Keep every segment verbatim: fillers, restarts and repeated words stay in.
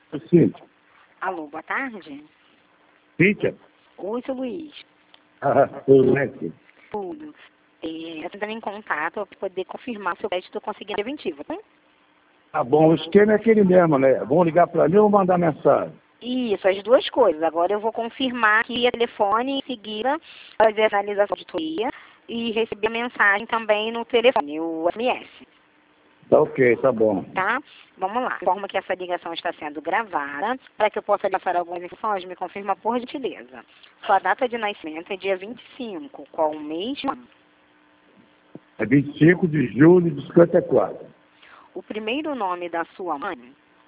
Cíntia. Alô, boa tarde. Cíntia? Oi, seu Luiz. Ah, tudo bem, Cíntia? Tudo. É, eu tentando em contato para poder confirmar se o crédito conseguir preventivo, tá? Tá bom, o esquema é aquele mesmo, né? Vão ligar para mim ou mandar mensagem? Isso, as duas coisas. Agora eu vou confirmar que via telefone em seguida fazer a analisação de auditoria e receber a mensagem também no telefone, o S M S. Tá ok, tá bom. Tá? Vamos lá. Informa que essa ligação está sendo gravada. Para que eu possa passar algumas informações, me confirma por gentileza. Sua data de nascimento é dia vinte e cinco. Qual o mês? É vinte e cinco de julho de cinquenta e quatro. O primeiro nome da sua mãe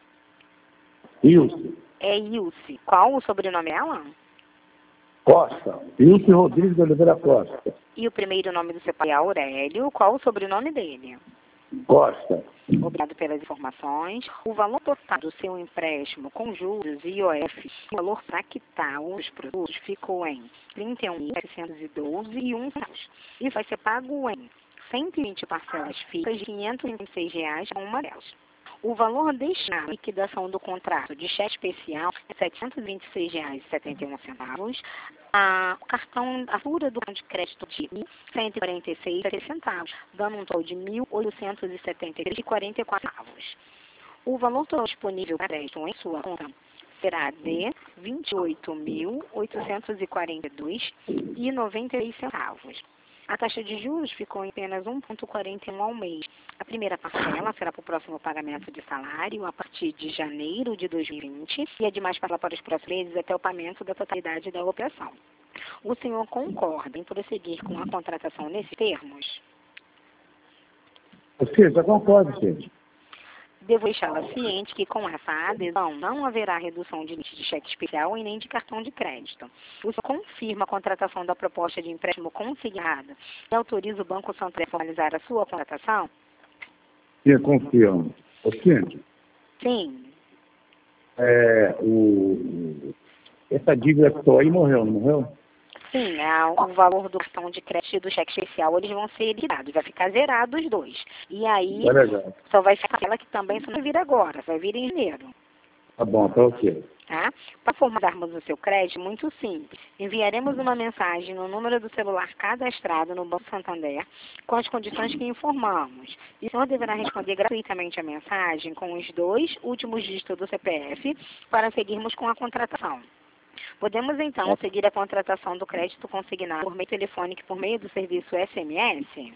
Ilse é Ilse. Qual o sobrenome dela? Costa. Ilse Rodrigues de Oliveira Costa. E o primeiro nome do seu pai é Aurélio. Qual o sobrenome dele? Costa. Obrigado pelas informações. O valor total do seu empréstimo com juros e I O F, o valor para quitar os produtos ficou em trinta e um mil setecentos e doze reais e um centavo. Isso vai ser pago em cento e vinte parcelas fixas de quinhentos e vinte e seis reais com uma delas. O valor destinado à liquidação do contrato de cheque especial é setecentos e vinte e seis reais e setenta e um centavos. A, o cartão, a fatura do cartão de crédito de cento e quarenta e seis reais e setenta centavos, dando um total de mil oitocentos e setenta e três reais e quarenta e quatro centavos. O valor total disponível para crédito em sua conta será de vinte e oito mil oitocentos e quarenta e dois reais e noventa e seis centavos. A taxa de juros ficou em apenas um vírgula quarenta e um ao mês. A primeira parcela será para o próximo pagamento de salário a partir de janeiro de dois mil e vinte e a demais parcela para os próximos meses até o pagamento da totalidade da operação. O senhor concorda em prosseguir com a contratação nesses termos? Cíntia, concordo, Cíntia. Devo deixá-la ciente que com essa adesão não haverá redução de limite de cheque especial e nem de cartão de crédito. O senhor confirma a contratação da proposta de empréstimo consignada e autoriza o Banco Santander a formalizar a sua contratação? Sim, confirmo. Ô, Cíntia, Sim. é, o, essa dívida que estou aí morreu, não morreu? Sim, a, o valor do cartão de crédito e do cheque especial, eles vão ser liquidados, vai ficar zerado os dois. E aí, Tá legal. só vai ficar aquela que também só não vai vir agora, vai vir em janeiro. Tá bom, tá ok. Tá? Para formalizarmos o seu crédito, muito simples. Enviaremos uma mensagem no número do celular cadastrado no Banco Santander com as condições que informamos. E o senhor deverá responder gratuitamente a mensagem com os dois últimos dígitos do C P F para seguirmos com a contratação. Podemos, então, seguir a contratação do crédito consignado por meio telefônico e por meio do serviço S M S?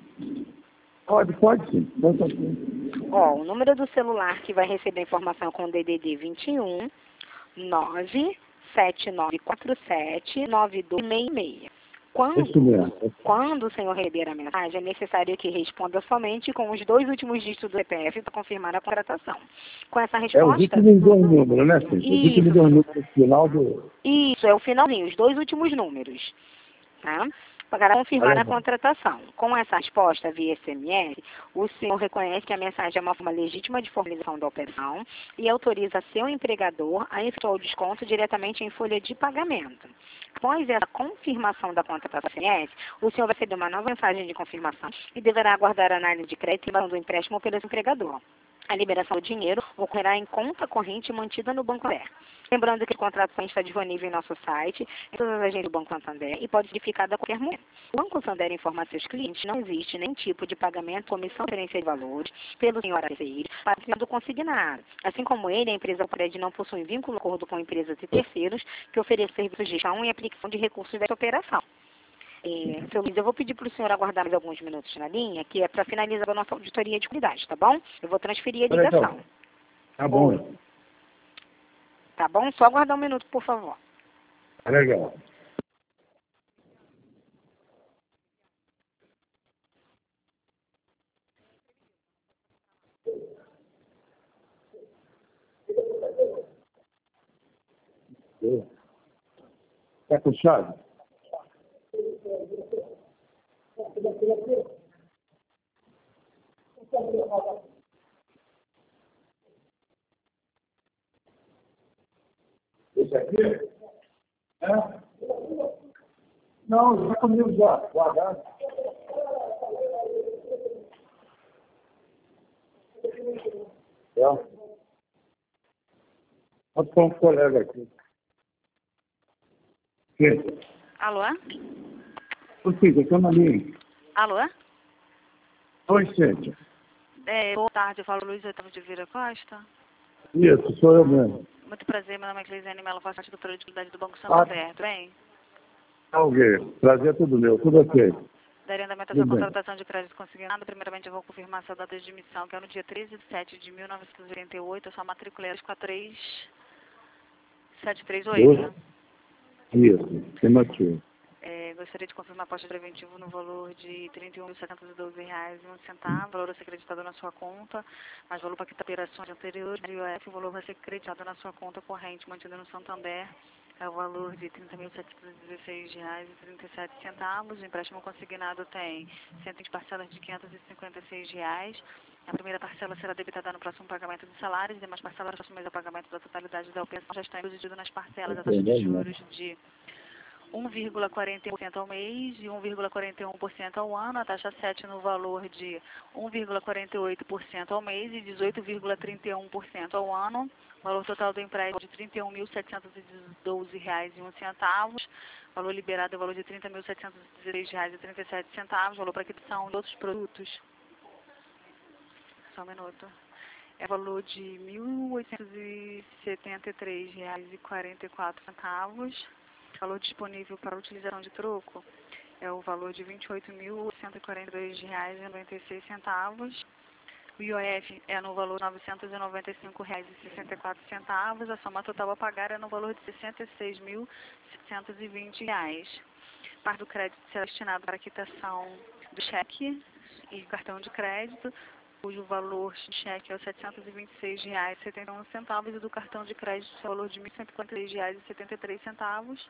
Pode, pode sim. Pode, sim. Ó, o número do celular que vai receber a informação com o D D D vinte e um, nove sete nove quatro sete, nove dois seis seis. Quando, Isso mesmo. quando o senhor receber a mensagem, é necessário que responda somente com os dois últimos dígitos do C P F para confirmar a contratação. Com essa É os resposta... últimos dois números, né, Cíntia? Os últimos Isso, dois números no final do... isso, é o finalzinho, os dois últimos números. Tá? Para confirmar a contratação. Com essa resposta via S M S, o senhor reconhece que a mensagem é uma forma legítima de formalização da operação e autoriza seu empregador a efetuar o desconto diretamente em folha de pagamento. Após essa confirmação da contratação S M S, o senhor vai receber uma nova mensagem de confirmação e deverá aguardar a análise de crédito e emissão do empréstimo pelo seu empregador. A liberação do dinheiro ocorrerá em conta corrente mantida no Banco Santander. Lembrando que o contrato está disponível em nosso site, em todas as agências do Banco Santander e pode ser verificado a qualquer momento. O Banco Santander informa a seus clientes que não existe nenhum tipo de pagamento ou omissão de transferência de valores pelo senhor terceiro para o do consignado. Assim como ele, a empresa Pred não possui vínculo de acordo com empresas e terceiros que ofereçam serviços de gestão e aplicação de recursos dessa operação. É, seu Luiz, eu vou pedir para o senhor aguardar mais alguns minutos na linha, que é para finalizar a nossa auditoria de qualidade, tá bom? Eu vou transferir a ligação. Tá bom. Tá bom? Só aguardar um minuto, por favor. Tá legal. Tá com chave? Esse aqui? É? Não, já comigo já, guardado. É. Pode pôr um colega aqui. Quem? Alô? Ô, Cíntia, estou na linha. Alô? Oi, Cíntia. É, boa tarde, eu falo Luiz Otávio de Vieira Costa. Isso, sou eu mesmo. Muito prazer, meu nome é Cleisiane Mello, faço parte do Produto de Utilidade do Banco Ah. Santander, tudo bem? Alguém. Prazer é tudo meu, tudo ok. Daria andamento à Tudo sua bem. contratação de crédito consignado. Primeiramente, eu vou confirmar sua data de emissão, que é no dia treze de setembro de mil novecentos e oitenta e oito. A sua matrícula é quatro três sete três oito. Isso, afirmativo. É, gostaria de confirmar a aposta preventiva no valor de trinta e um mil setecentos e doze reais e um centavo. Valor a ser acreditado na sua conta, mais valor para quitar operações anteriores. I O F, o valor vai ser acreditado na sua conta corrente, mantida no Santander. É o valor de trinta mil setecentos e dezesseis reais e trinta e sete centavos. O empréstimo consignado tem cento e vinte parcelas de quinhentos e cinquenta e seis reais. A primeira parcela será debitada no próximo pagamento de salários. As demais parcelas no próximo mês ao pagamento da totalidade da operação já está incluído nas parcelas. A taxa de juros de um vírgula quarenta por cento ao mês e um vírgula quarenta e um por cento ao ano, a taxa sete no valor de um vírgula quarenta e oito por cento ao mês e dezoito vírgula trinta e um por cento ao ano, valor total do empréstimo de trinta e um mil setecentos e doze reais e um centavo, valor liberado é o valor de trinta mil setecentos e dezesseis reais e trinta e sete centavos, valor para aquisição de outros produtos. Só um minuto. É valor de mil oitocentos e setenta e três reais e quarenta e quatro centavos. Valor disponível para utilização de troco é o valor de vinte e oito mil cento e quarenta e dois reais e noventa e seis centavos. O I O F é no valor de novecentos e noventa e cinco reais e sessenta e quatro centavos. A soma total a pagar é no valor de sessenta e seis mil setecentos e vinte reais. Parte do crédito será destinado para a quitação do cheque e cartão de crédito, cujo valor de cheque é o setecentos e vinte e seis reais e setenta e um centavos e do cartão de crédito é o valor de mil cento e quarenta e três reais e setenta e três centavos.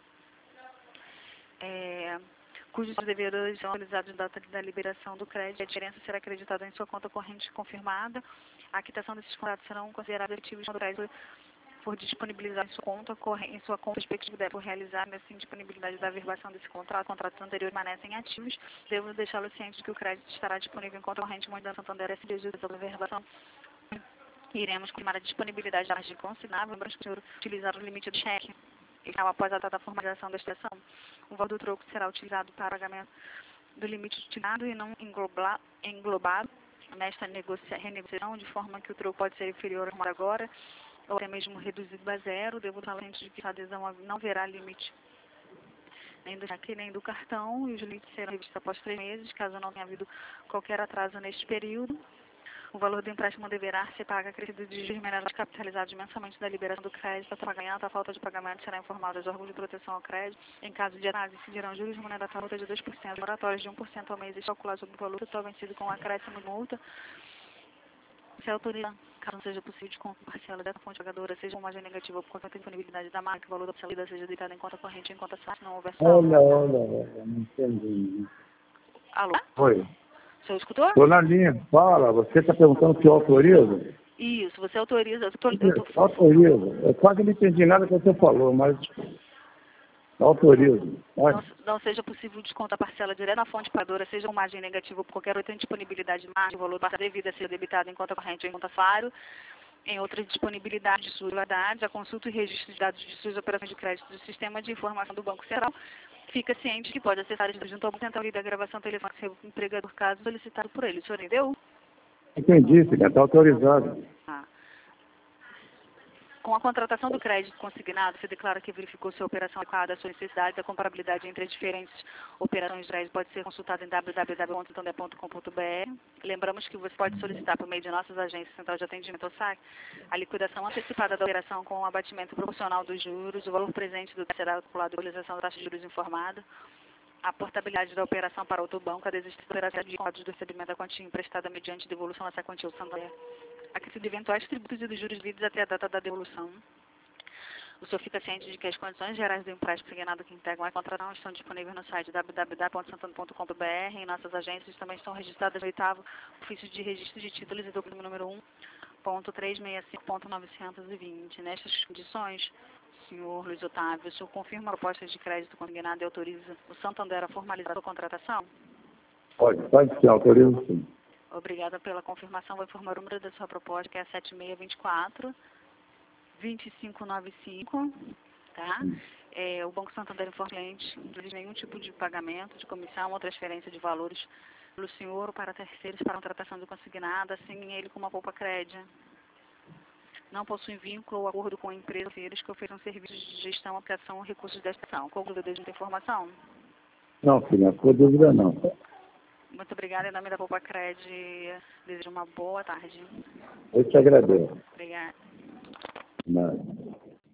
É, cujos devedores são atualizados na data da liberação do crédito. A diferença será acreditada em sua conta corrente confirmada. A quitação desses contratos serão considerados ativos quando o crédito for disponibilizado em sua conta, em sua conta respectiva deve realizar nessa indisponibilidade da averbação desse contrato. Contratos anteriores permanecem ativos. Devo deixá-lo ciente de que o crédito estará disponível em conta corrente Moeda Santander S D G sobre a averbação. Iremos confirmar a disponibilidade da margem consignável, lembrando que o senhor utilizar o limite do cheque. Então, após a data da formalização da estação, o valor do troco será utilizado para pagamento do limite utilizado e não englobar, englobado nesta negocia, renegociação, de forma que o troco pode ser inferior ao agora, ou até mesmo reduzido a zero. Devo estar ciente de que a adesão não haverá limite nem do cheque nem do cartão, e os limites serão revistos após três meses, caso não tenha havido qualquer atraso neste período. O valor do empréstimo deverá ser pago acrescido de juros minerais capitalizados mensalmente da liberação do crédito. A pagamento, a falta de pagamento será informada aos órgãos de proteção ao crédito. Em caso de atraso, incidirão juros remuneratórios multa de dois por cento, moratórios de um por cento ao mês e calculados sobre o valor total vencido com acréscimo de multa. Se autoriza, caso não seja possível de conta parcela dessa fonte pagadora, seja uma margem negativa por conta da disponibilidade da marca, o valor da parcela seja deitada em conta corrente em conta fácil, não houver saldo. Olha, olha, olha, não entendi. Alô? Oi. O senhor escutou? Estou na linha. Fala, você está perguntando se eu autorizo? Isso, você autoriza. Eu tô, eu tô... Autorizo. Eu quase não entendi nada que você falou, mas autorizo. Não, não seja possível descontar a parcela direto na fonte pagadora, seja uma margem negativa por qualquer outra disponibilidade de margem, o valor da devida a ser debitado em conta corrente ou em conta faro, em outra disponibilidade de suas verdades, a consulta e registro de dados de suas operações de crédito do sistema de informação do Banco Central. Fica ciente que pode acessar junto ao Banco Central e da gravação telefônica do empregador, caso solicitado por ele. O senhor entendeu? Entendi, filha, está autorizado. Ah. Com a contratação do crédito consignado, você declara que verificou se a operação adequada à sua necessidade. A comparabilidade entre as diferentes operações de crédito pode ser consultada em w w w ponto santander ponto com ponto b r. Lembramos que você pode solicitar, por meio de nossas agências Central de Atendimento ou S A C, a liquidação antecipada da operação com o abatimento proporcional dos juros, o valor presente do será calculado a atualização da taxa de juros informada, a portabilidade da operação para outro banco, a desistência da operação de contratos do recebimento da quantia emprestada mediante devolução dessa quantia ao Santander, acrescido de eventuais tributos e dos juros devidos até a data da devolução. O senhor fica ciente de que as condições gerais do empréstimo consignado que integram a contratação estão disponíveis no site w w w ponto santander ponto com ponto b r. Em nossas agências também estão registradas no oitavo ofício de registro de títulos e documento número um ponto trezentos e sessenta e cinco ponto novecentos e vinte. Nestas condições, senhor Luiz Otávio, o senhor confirma a proposta de crédito consignado e autoriza o Santander a formalizar a contratação? Pode, pode ser, autorizo sim. Obrigada pela confirmação. Vou informar o número da sua proposta, que é sete seis dois quatro, vinte e cinco noventa e cinco, tá? É, o Banco Santander informa o cliente, não existe nenhum tipo de pagamento, de comissão ou transferência de valores pelo senhor ou para terceiros para uma tratação de consignada, sem ele com uma poupa crédito. Não possui vínculo ou acordo com empresas que ofereçam serviços de gestão, aplicação ou recursos desta ação. Concluída a informação? Não, filha, não ficou dúvida não. Muito obrigada. Em nome da Poupa Cred, desejo uma boa tarde. Eu te agradeço. Obrigada. Nada.